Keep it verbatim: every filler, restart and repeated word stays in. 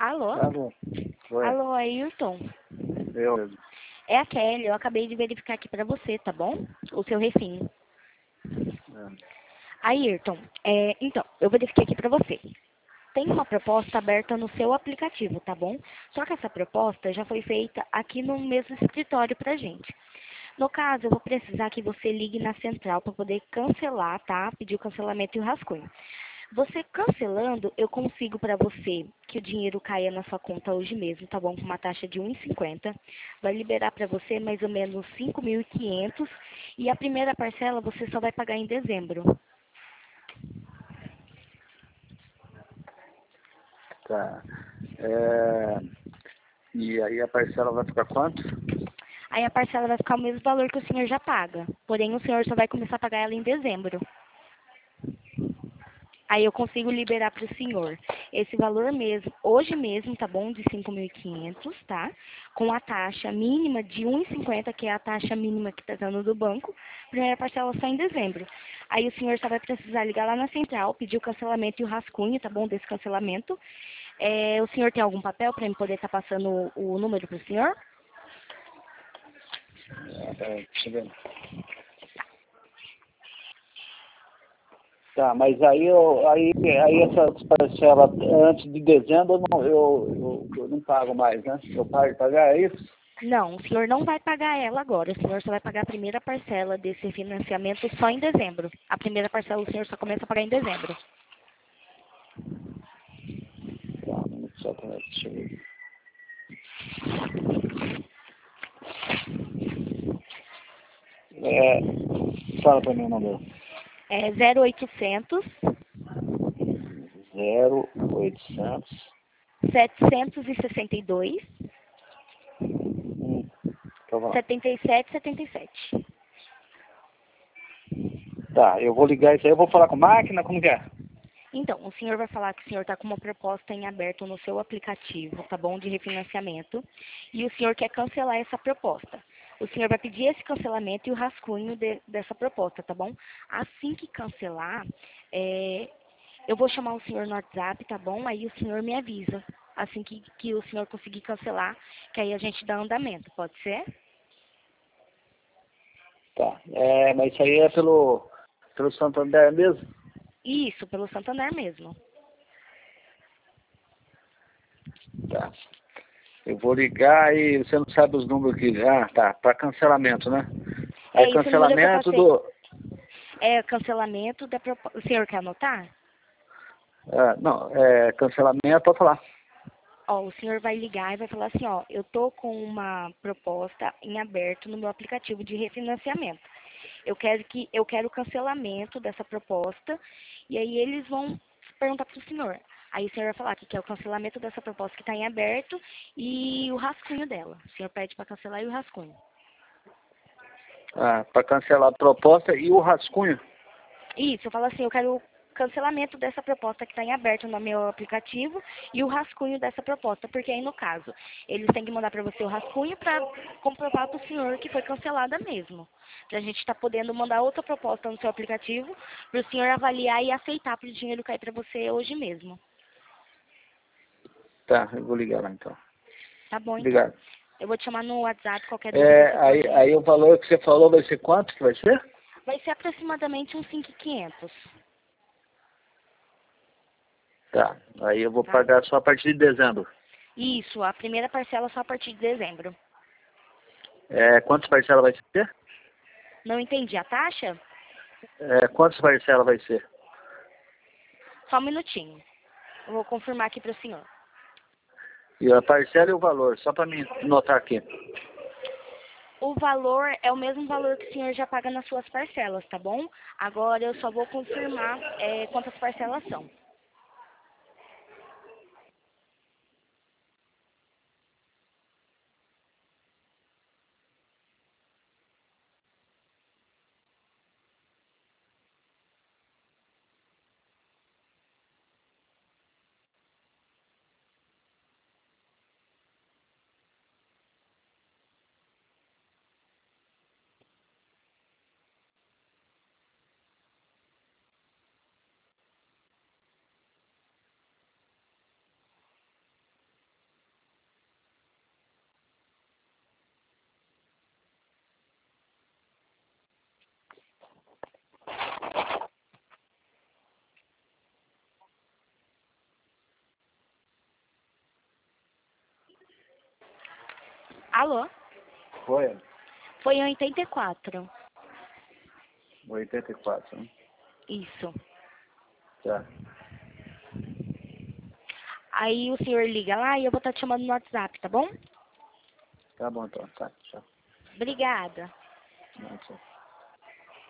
Alô? Alô? Oi, Alô, Ayrton? eu mesmo. É a Kelly, eu acabei de verificar aqui pra você, tá bom? O seu refim. É. Ayrton, é, então, eu verifiquei aqui pra você. Tem uma proposta aberta no seu aplicativo, tá bom? Só que essa proposta já foi feita aqui no mesmo escritório pra gente. No caso, eu vou precisar que você ligue na central para poder cancelar, tá? Pedir o cancelamento e o rascunho. Você cancelando, eu consigo para você que o dinheiro caia na sua conta hoje mesmo, tá bom? Com uma taxa de um e cinquenta. Vai liberar para você mais ou menos cinco mil e quinhentos e a primeira parcela você só vai pagar em dezembro. Tá. É, E aí a parcela vai ficar quanto? Aí a parcela vai ficar o mesmo valor que o senhor já paga. Porém, o senhor só vai começar a pagar ela em dezembro. Aí eu consigo liberar para o senhor esse valor mesmo, hoje mesmo, tá bom? De cinco mil e quinhentos, tá? Com a taxa mínima de um e cinquenta, que é a taxa mínima que está dando do banco. Primeira parcela só em dezembro. Aí o senhor só vai precisar ligar lá na central, pedir o cancelamento e o rascunho, tá bom? Desse cancelamento. É, o senhor tem algum papel para eu poder estar passando o, o número para o senhor? É, peraí, deixa eu ver. Tá, mas aí, eu, aí, aí essa parcela antes de dezembro eu não, eu, eu, eu não pago mais, né? Eu paro de pagar, é isso? Não, o senhor não vai pagar ela agora. O senhor só vai pagar a primeira parcela desse financiamento só em dezembro. A primeira parcela o senhor só começa a pagar em dezembro. Tá, só pra, deixa eu ver. É, fala pra mim o número. É zero oitocentos, Zero oitocentos. setecentos e sessenta e dois, Hum, então vamos lá. setenta e sete, setenta e sete. Tá, eu vou ligar isso aí, eu vou falar com a máquina, como que é? Então, o senhor vai falar que o senhor está com uma proposta em aberto no seu aplicativo, tá bom, de refinanciamento, e o senhor quer cancelar essa proposta. O senhor vai pedir esse cancelamento e o rascunho de, dessa proposta, tá bom? Assim que cancelar, é, eu vou chamar o senhor no WhatsApp, tá bom? Aí o senhor me avisa, assim que, que o senhor conseguir cancelar, que aí a gente dá andamento, pode ser? Tá, é, mas isso aí é pelo, pelo Santander mesmo? Isso, pelo Santander mesmo. Tá. Eu vou ligar e você não sabe os números que. Ah, tá. Para cancelamento, né? Aí É esse número que eu cancelamento passei. do. É cancelamento da proposta. O senhor quer anotar? Ah, não, é cancelamento, pode falar. Ó, o senhor vai ligar e vai falar assim, ó, eu tô com uma proposta em aberto no meu aplicativo de refinanciamento. Eu quero que eu quero o cancelamento dessa proposta e aí eles vão perguntar para o senhor. Aí o senhor vai falar que quer o cancelamento dessa proposta que está em aberto e o rascunho dela. O senhor pede para cancelar e o rascunho. Ah, para cancelar a proposta e o rascunho. Isso, eu falo assim, eu quero o cancelamento dessa proposta que está em aberto no meu aplicativo e o rascunho dessa proposta, porque aí no caso, eles têm que mandar para você o rascunho para comprovar para o senhor que foi cancelada mesmo. Para a gente estar podendo mandar outra proposta no seu aplicativo, para o senhor avaliar e aceitar para o dinheiro cair para você hoje mesmo. Tá, eu vou ligar lá então. Tá bom, então. Obrigado. Eu vou te chamar no WhatsApp, qualquer dúvida É, você aí, pode... aí o valor que você falou vai ser quanto que vai ser? Vai ser aproximadamente uns cinco mil e quinhentos, Tá, aí eu vou tá? pagar só a partir de dezembro. Isso, a primeira parcela só a partir de dezembro. É, quantas parcelas vai ser? Não entendi a taxa? É, quantas parcelas vai ser? Só um minutinho. Eu vou confirmar aqui para o senhor. E a parcela e o valor, só para mim notar aqui. O valor é o mesmo valor que o senhor já paga nas suas parcelas, tá bom? Agora eu só vou confirmar é, quantas parcelas são. Alô? Foi? Foi em oitenta e quatro. oitenta e quatro, né? Isso. Tá. Aí o senhor liga lá e eu vou estar te chamando no WhatsApp, tá bom? Tá bom então. Tá, tchau. Obrigada. Não, tchau.